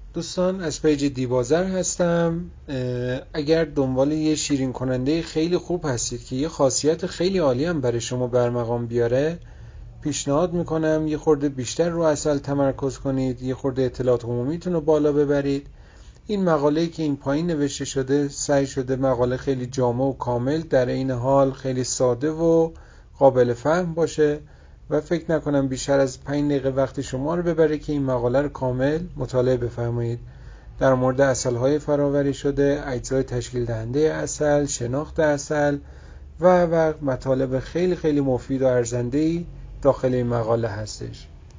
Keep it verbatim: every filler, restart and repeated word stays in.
دوستان، از پیج دیبازر هستم. اگر دنبال یه شیرین کننده خیلی خوب هستید که یه خاصیت خیلی عالی هم برای شما برمقام بیاره، پیشنهاد میکنم یه خورده بیشتر رو عسل تمرکز کنید، یه خورده اطلاعات عمومیتون رو بالا ببرید. این مقاله‌ای که این پایین نوشته شده سعی شده مقاله خیلی جامع و کامل، در این حال خیلی ساده و قابل فهم باشه و فکر نکنم بیشتر از پنج دقیقه وقت شما رو ببره که این مقاله رو کامل مطالعه بفرمایید. در مورد عسل‌های فراوری شده، اجزای تشکیل دهنده عسل، شناخت عسل و و مطالب خیلی خیلی مفید و ارزنده‌ای داخل این مقاله هستش.